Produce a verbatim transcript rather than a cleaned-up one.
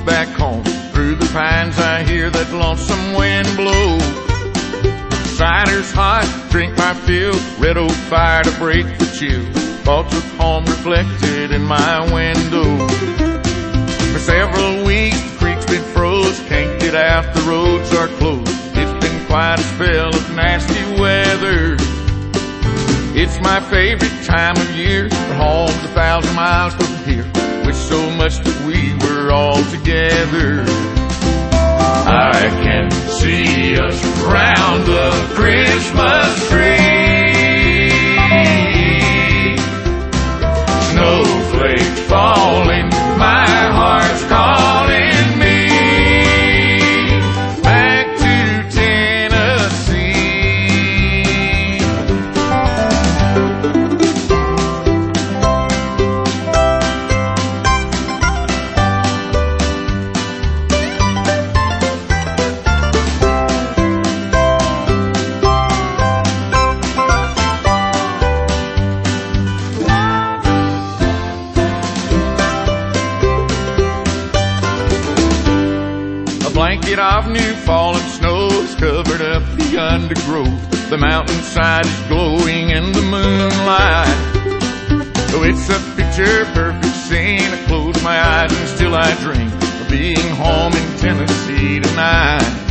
back home. Through the pines I hear that lonesome wind blow. Cider's hot, drink my fill, red oak fire to break the chill. Thoughts of home reflected in my window. For several weeks the creek's been froze, can't get out, the roads are closed. It's been quite a spell of nasty weather. It's my favorite time of year, but home's a thousand miles from here. Wish so much that we were all together. I can see us round the Christmas tree, snowflakes falling, my heart's calling me back to Tennessee. Blanket of new fallen snow has covered up the undergrowth. The mountainside is glowing in the moonlight. Oh, it's a picture perfect scene. I close my eyes and still I dream of being home in Tennessee tonight.